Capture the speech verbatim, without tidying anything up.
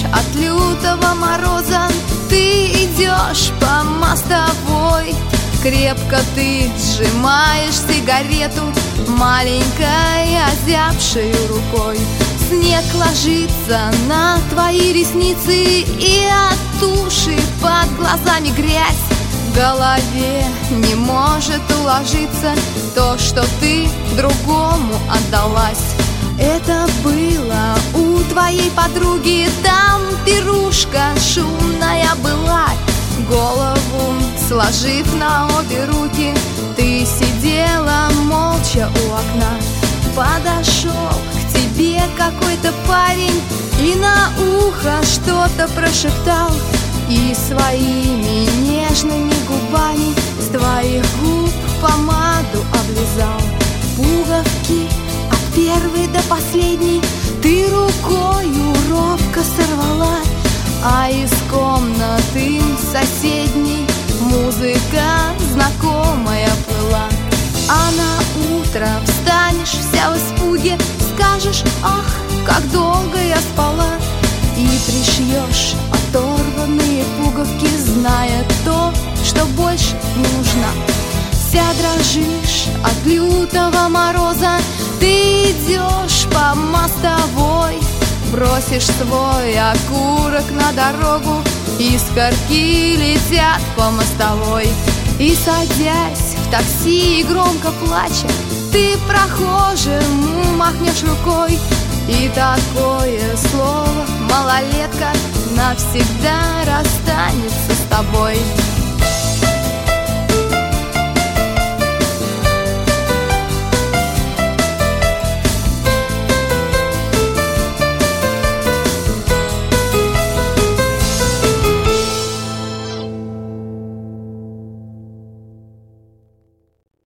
от лютого мороза, ты идешь по мостовой. Крепко ты сжимаешь сигарету маленькой озябшей рукой. Снег ложится на твои ресницы, и от туши под глазами грязь. В голове не может уложиться то, что ты другому отдалась. Это было у твоей подруги, там пирушка шумная была. Голову сложив на обе руки, ты сидела молча у окна. Подошел к тебе какой-то парень и на ухо что-то прошептал, и своими нежными губами с твоих губ помаду облизал. Пуговки от первой до последней ты рукою робко сорвала, а из комнаты соседней музыка знакомая плыла. А на утро встанешь вся в испуге, скажешь: ах, как долго я спала, и пришьешь оторванные пуговки, зная то, что больше не нужна. Вся дрожишь от лютого мороза, ты идешь по мостовой. Бросишь свой окурок на дорогу, искорки летят по мостовой. И, садясь в такси и громко плача, ты прохожему махнешь рукой. И такое слово «малолетка» навсегда расстанется с тобой.